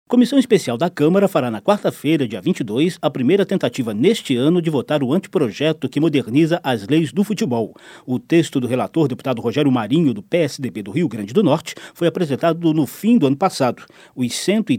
Comissão Especial da Câmara fará na quarta-feira, dia 22, a primeira tentativa neste ano de votar o anteprojeto que moderniza as leis do futebol. O texto do relator, deputado Rogério Marinho, do PSDB do Rio Grande do Norte, foi apresentado no fim do ano passado. Os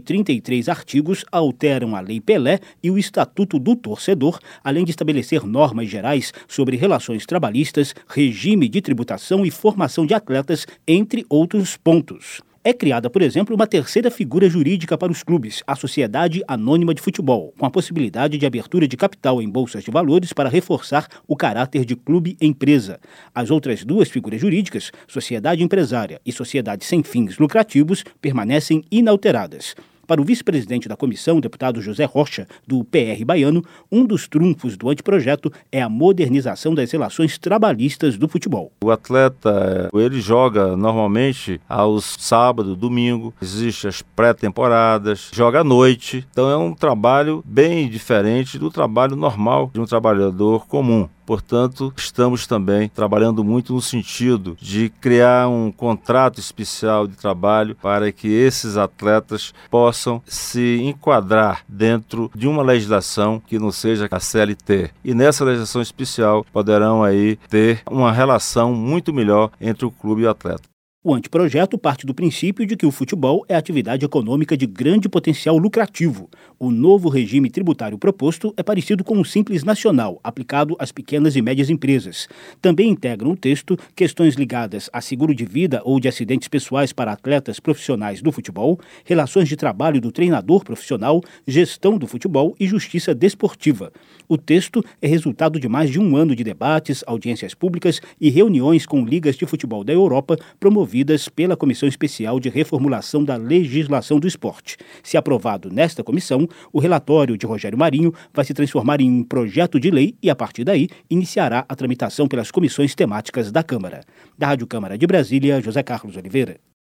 133 artigos alteram a Lei Pelé e o Estatuto do Torcedor, além de estabelecer normas gerais sobre relações trabalhistas, regime de tributação e formação de atletas, entre outros pontos. É criada, por exemplo, uma terceira figura jurídica para os clubes, a Sociedade Anônima de Futebol, com a possibilidade de abertura de capital em bolsas de valores para reforçar o caráter de clube-empresa. As outras duas figuras jurídicas, Sociedade Empresária e Sociedade Sem Fins Lucrativos, permanecem inalteradas. Para o vice-presidente da comissão, deputado José Rocha, do PR baiano, um dos trunfos do anteprojeto é a modernização das relações trabalhistas do futebol. O atleta, ele joga normalmente aos sábado, domingo, existem as pré-temporadas, joga à noite, então é um trabalho bem diferente do trabalho normal de um trabalhador comum. Portanto, estamos também trabalhando muito no sentido de criar um contrato especial de trabalho para que esses atletas possam se enquadrar dentro de uma legislação que não seja a CLT. E nessa legislação especial poderão aí ter uma relação muito melhor entre o clube e o atleta. O anteprojeto parte do princípio de que o futebol é atividade econômica de grande potencial lucrativo. O novo regime tributário proposto é parecido com o Simples Nacional, aplicado às pequenas e médias empresas. Também integram o texto questões ligadas a seguro de vida ou de acidentes pessoais para atletas profissionais do futebol, relações de trabalho do treinador profissional, gestão do futebol e justiça desportiva. O texto é resultado de mais de um ano de debates, audiências públicas e reuniões com ligas de futebol da Europa promovidas pela Comissão Especial de Reformulação da Legislação do Esporte. Se aprovado nesta comissão, o relatório de Rogério Marinho vai se transformar em um projeto de lei e, a partir daí, iniciará a tramitação pelas comissões temáticas da Câmara. Da Rádio Câmara de Brasília, José Carlos Oliveira.